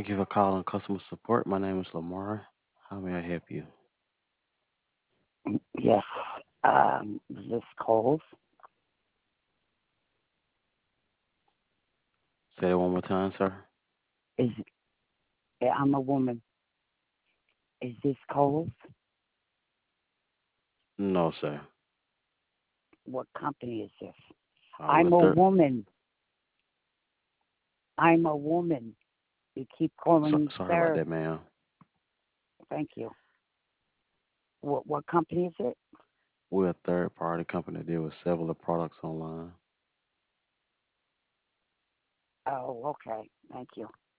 Thank you for calling customer support. My name is Lamar. How may I help you? Yes. Is this Coles? Say that one more time, sir. Is yeah, I'm a woman. Is this Coles? No, sir. What company is this? We're I'm a third. woman. I'm a woman. You keep calling me Sorry about sir. that, ma'am. Thank you. What company is it? We're a third party company that deal with several products online. Oh, okay. Thank you.